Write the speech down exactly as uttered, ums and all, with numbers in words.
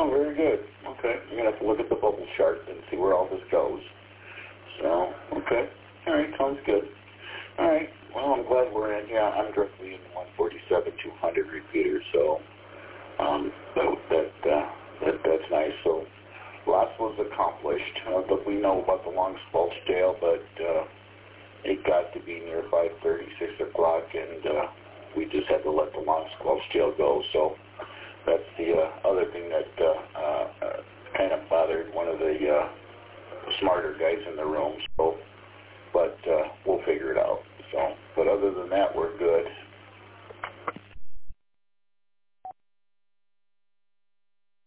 Oh, very good. Okay. I'm going to have to look at the bubble chart and see where all this goes. So, okay. All right, sounds good. All right. Well, I'm glad we're in. Yeah, I'm directly in the one forty-seven two hundred repeater, so um, that, that, uh, that that's nice. So lots was accomplished. Uh, but we know about the long squelch tail, but uh, it got to be near five thirty, six o'clock, and uh, we just had to let the long squelch tail go. So that's the uh, other thing that uh, uh, kind of bothered one of the uh, smarter guys in the room. So